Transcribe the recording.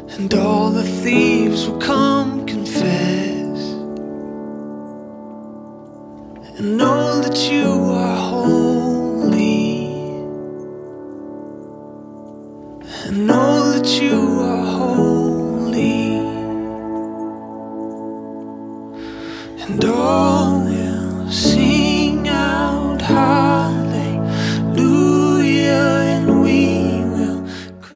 and all the thieves will come confess and know that you are holy, and know that you are holy, and all